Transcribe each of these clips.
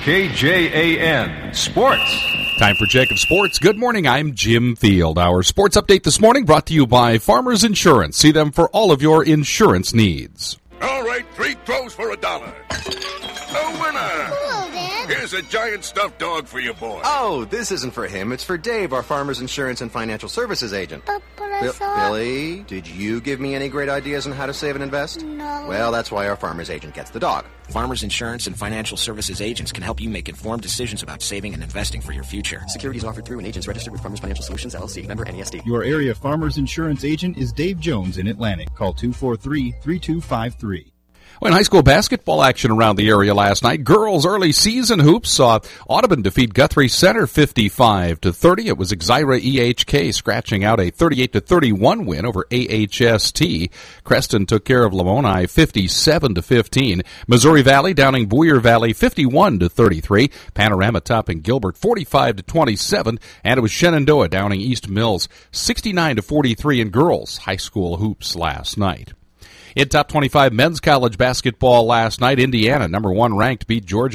KJAN Sports. Time for Jacob Sports. Good morning, I'm Jim Field. Our sports update this morning brought to you by Farmers Insurance. See them for all of your insurance needs. All right, 3 throws for $1. A winner! Hello, Dad. Here's a giant stuffed dog for your boy. Oh, this isn't for him. It's for Dave, our Farmers Insurance and Financial Services agent. But I thought... Billy, did you give me any great ideas on how to save and invest? No. Well, that's why our Farmers agent gets the dog. Farmers Insurance and Financial Services agents can help you make informed decisions about saving and investing for your future. Securities offered through an agent registered with Farmers Financial Solutions, LLC, member NESD. Your area Farmers Insurance agent is Dave Jones in Atlantic. Call 243-3253. Well, in high school basketball action around the area last night, girls' early season hoops saw Audubon defeat Guthrie Center 55-30. It was Exira EHK scratching out a 38-31 win over AHST. Creston took care of Lamoni 57-15. Missouri Valley downing Boyer Valley 51-33. Panorama topping Gilbert 45-27, and it was Shenandoah downing East Mills 69-43 in girls' high school hoops last night. In top 25 men's college basketball last night, Indiana, number 1 ranked, beat Georgia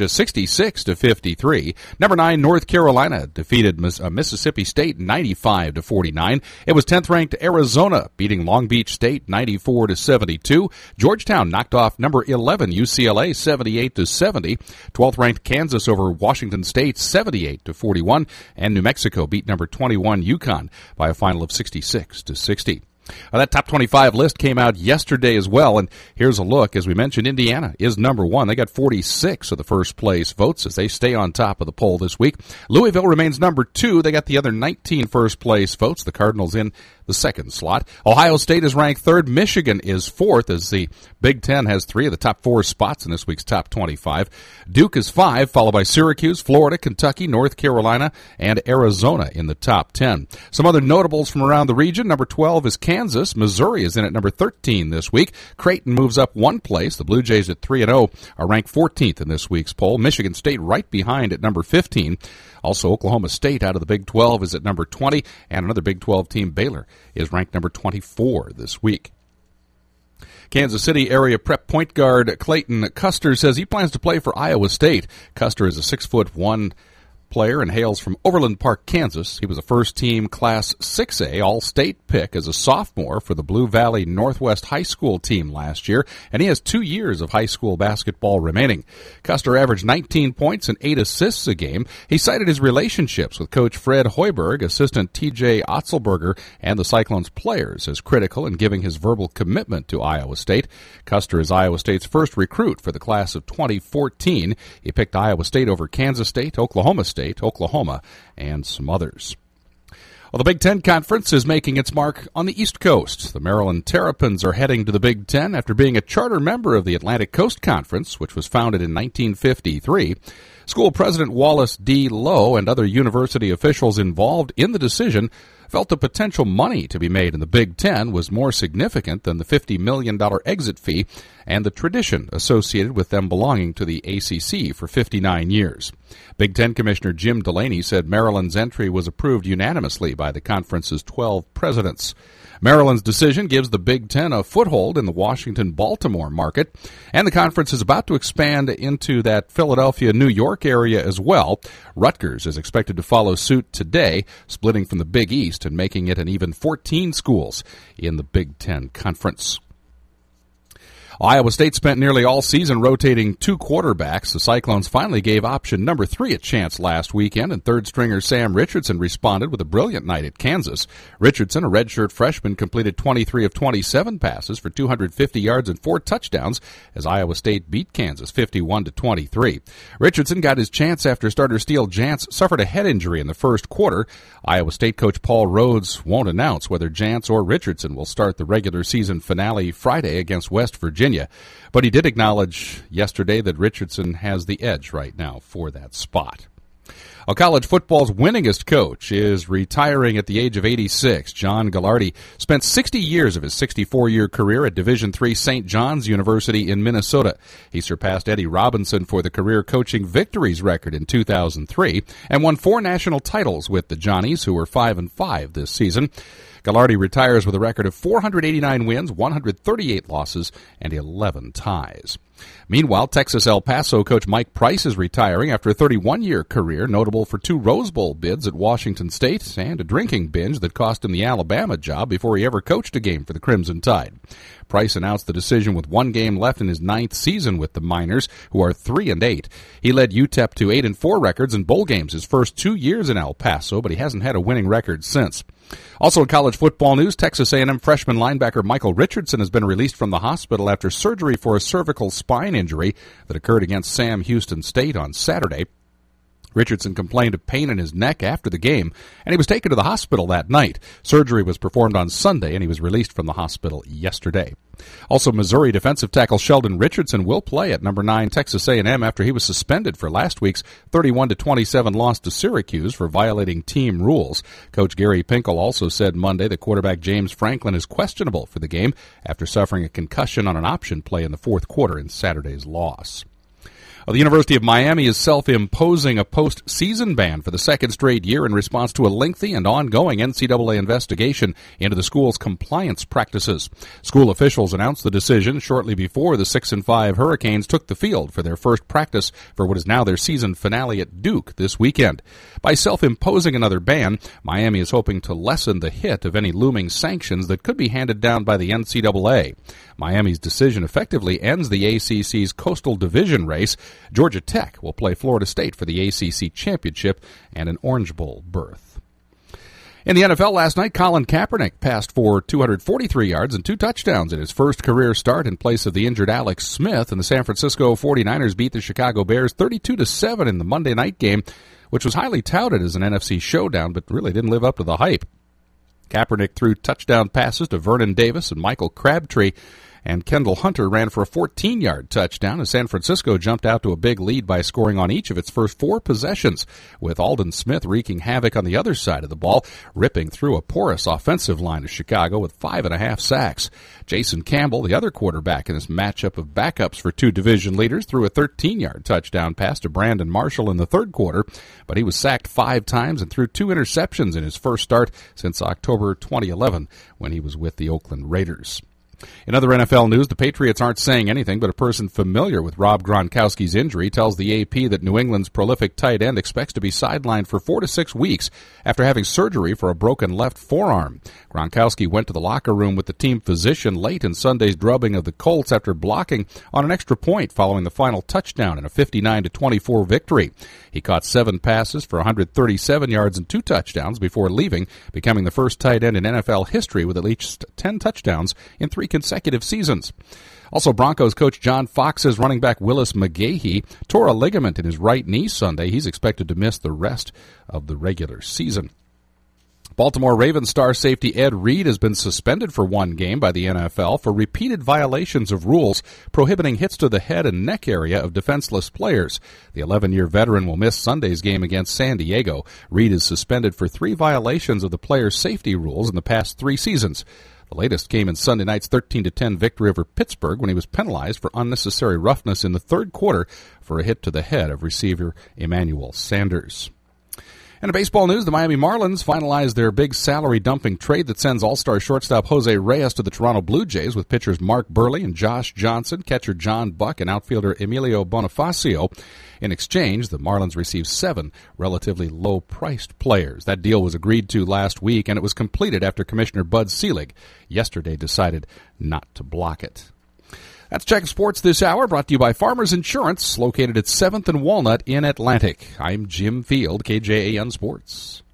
66-53. Number 9, North Carolina defeated Mississippi State 95-49. It was 10th ranked Arizona beating Long Beach State 94-72. Georgetown knocked off number 11 UCLA 78-70. 12th ranked Kansas over Washington State 78-41, and New Mexico beat number 21 UConn by a final of 66-60. That top 25 list came out yesterday as well, and here's a look. As we mentioned, Indiana is number 1. They got 46 of the first place votes as they stay on top of the poll this week. Louisville remains number 2. They got the other 19 first place votes. The Cardinals in the second slot. Ohio State is ranked 3rd. Michigan is 4th as the Big Ten has 3 of the top 4 spots in this week's top 25. Duke is 5, followed by Syracuse, Florida, Kentucky, North Carolina, and Arizona in the top 10. Some other notables from around the region. Number 12 is Kansas. Missouri is in at number 13 this week. Creighton moves up 1 place. The Blue Jays at 3-0 are ranked 14th in this week's poll. Michigan State right behind at number 15. Also, Oklahoma State out of the Big 12 is at number 20, and another Big 12 team, Baylor, is ranked number 24 this week. Kansas City area prep point guard Clayton Custer says he plans to play for Iowa State. Custer is a 6'1" player and hails from Overland Park, Kansas. He was a first-team Class 6A All-State pick as a sophomore for the Blue Valley Northwest High School team last year, and he has 2 years of high school basketball remaining. Custer averaged 19 points and 8 assists a game. He cited his relationships with Coach Fred Hoiberg, assistant T.J. Otzelberger, and the Cyclones players as critical in giving his verbal commitment to Iowa State. Custer is Iowa State's first recruit for the class of 2014. He picked Iowa State over Kansas State, Oklahoma State, Oklahoma, and some others. Well, the Big Ten Conference is making its mark on the East Coast. The Maryland Terrapins are heading to the Big Ten after being a charter member of the Atlantic Coast Conference, which was founded in 1953. School President Wallace D. Lowe and other university officials involved in the decision felt the potential money to be made in the Big Ten was more significant than the $50 million exit fee and the tradition associated with them belonging to the ACC for 59 years. Big Ten Commissioner Jim Delaney said Maryland's entry was approved unanimously by the conference's 12 presidents. Maryland's decision gives the Big Ten a foothold in the Washington-Baltimore market, and the conference is about to expand into that Philadelphia-New York area as well. Rutgers is expected to follow suit today, splitting from the Big East and making it an even 14 schools in the Big Ten Conference. Iowa State spent nearly all season rotating 2 quarterbacks. The Cyclones finally gave option number 3 a chance last weekend, and third-stringer Sam Richardson responded with a brilliant night at Kansas. Richardson, a redshirt freshman, completed 23 of 27 passes for 250 yards and 4 touchdowns as Iowa State beat Kansas 51-23. Richardson got his chance after starter Steele Jantz suffered a head injury in the first quarter. Iowa State coach Paul Rhodes won't announce whether Jantz or Richardson will start the regular season finale Friday against West Virginia. But he did acknowledge yesterday that Richardson has the edge right now for that spot. College football's winningest coach is retiring at the age of 86. John Gallardi spent 60 years of his 64-year career at Division III St. John's University in Minnesota. He surpassed Eddie Robinson for the career coaching victories record in 2003 and won 4 national titles with the Johnnies, who were 5-5 this season. Gallardi retires with a record of 489 wins, 138 losses, and 11 ties. Meanwhile, Texas El Paso coach Mike Price is retiring after a 31-year career, notable for 2 Rose Bowl bids at Washington State and a drinking binge that cost him the Alabama job before he ever coached a game for the Crimson Tide. Price announced the decision with 1 game left in his 9th season with the Miners, who are 3-8. He led UTEP to 8-4 records in bowl games his first 2 years in El Paso, but he hasn't had a winning record since. Also in college football news, Texas A&M freshman linebacker Michael Richardson has been released from the hospital after surgery for a cervical spine injury that occurred against Sam Houston State on Saturday. Richardson complained of pain in his neck after the game, and he was taken to the hospital that night. Surgery was performed on Sunday, and he was released from the hospital yesterday. Also, Missouri defensive tackle Sheldon Richardson will play at number 9 Texas A&M after he was suspended for last week's 31-27 loss to Syracuse for violating team rules. Coach Gary Pinkel also said Monday that quarterback James Franklin is questionable for the game after suffering a concussion on an option play in the fourth quarter in Saturday's loss. The University of Miami is self-imposing a post-season ban for the second straight year in response to a lengthy and ongoing NCAA investigation into the school's compliance practices. School officials announced the decision shortly before the 6-5 Hurricanes took the field for their first practice for what is now their season finale at Duke this weekend. By self-imposing another ban, Miami is hoping to lessen the hit of any looming sanctions that could be handed down by the NCAA. Miami's decision effectively ends the ACC's Coastal Division race. Georgia Tech will play Florida State for the ACC Championship and an Orange Bowl berth. In the NFL last night, Colin Kaepernick passed for 243 yards and 2 touchdowns in his first career start in place of the injured Alex Smith, and the San Francisco 49ers beat the Chicago Bears 32-7 in the Monday night game, which was highly touted as an NFC showdown, but really didn't live up to the hype. Kaepernick threw touchdown passes to Vernon Davis and Michael Crabtree, and Kendall Hunter ran for a 14-yard touchdown as San Francisco jumped out to a big lead by scoring on each of its first 4 possessions, with Aldon Smith wreaking havoc on the other side of the ball, ripping through a porous offensive line of Chicago with 5.5 sacks. Jason Campbell, the other quarterback in this matchup of backups for 2 division leaders, threw a 13-yard touchdown pass to Brandon Marshall in the third quarter, but he was sacked 5 times and threw 2 interceptions in his first start since October 2011 when he was with the Oakland Raiders. In other NFL news, the Patriots aren't saying anything, but a person familiar with Rob Gronkowski's injury tells the AP that New England's prolific tight end expects to be sidelined for 4 to 6 weeks after having surgery for a broken left forearm. Gronkowski went to the locker room with the team physician late in Sunday's drubbing of the Colts after blocking on an extra point following the final touchdown in a 59-24 victory. He caught 7 passes for 137 yards and 2 touchdowns before leaving, becoming the first tight end in NFL history with at least 10 touchdowns in 3 consecutive seasons. Also, Broncos coach John Fox's running back Willis McGahee tore a ligament in his right knee Sunday. He's expected to miss the rest of the regular season. Baltimore Ravens star safety Ed Reed has been suspended for 1 game by the NFL for repeated violations of rules prohibiting hits to the head and neck area of defenseless players. The 11-year veteran will miss Sunday's game against San Diego. Reed is suspended for 3 violations of the players' safety rules in the past 3 seasons. The latest came in Sunday night's 13-10 victory over Pittsburgh when he was penalized for unnecessary roughness in the third quarter for a hit to the head of receiver Emmanuel Sanders. And in baseball news, the Miami Marlins finalized their big salary-dumping trade that sends all-star shortstop Jose Reyes to the Toronto Blue Jays with pitchers Mark Burley and Josh Johnson, catcher John Buck, and outfielder Emilio Bonifacio. In exchange, the Marlins received 7 relatively low-priced players. That deal was agreed to last week, and it was completed after Commissioner Bud Selig yesterday decided not to block it. That's Check Sports this hour, brought to you by Farmers Insurance, located at 7th and Walnut in Atlantic. I'm Jim Field, KJAN Sports.